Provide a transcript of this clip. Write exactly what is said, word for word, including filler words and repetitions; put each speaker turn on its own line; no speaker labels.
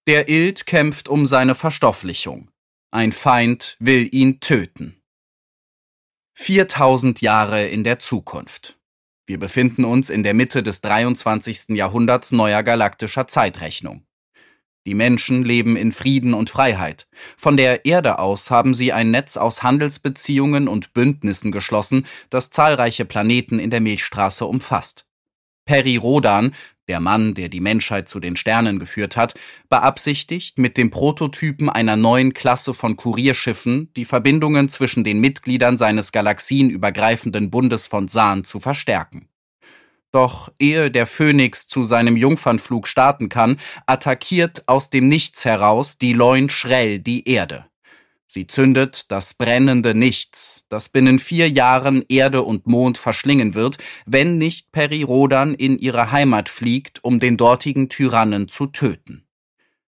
Der Ild kämpft um seine Verstofflichung. Ein Feind will ihn töten. viertausend Jahre in der Zukunft. Wir befinden uns in der Mitte des dreiundzwanzigsten Jahrhunderts neuer galaktischer Zeitrechnung. Die Menschen leben in Frieden und Freiheit. Von der Erde aus haben sie ein Netz aus Handelsbeziehungen und Bündnissen geschlossen, das zahlreiche Planeten in der Milchstraße umfasst. Peri Rhodan, der Mann, der die Menschheit zu den Sternen geführt hat, beabsichtigt, mit dem Prototypen einer neuen Klasse von Kurierschiffen die Verbindungen zwischen den Mitgliedern seines galaxienübergreifenden Bundes von Zaan zu verstärken. Doch ehe der Phönix zu seinem Jungfernflug starten kann, attackiert aus dem Nichts heraus die Loin Schrell die Erde. Sie zündet das brennende Nichts, das binnen vier Jahren Erde und Mond verschlingen wird, wenn nicht Peri Rhodan in ihre Heimat fliegt, um den dortigen Tyrannen zu töten.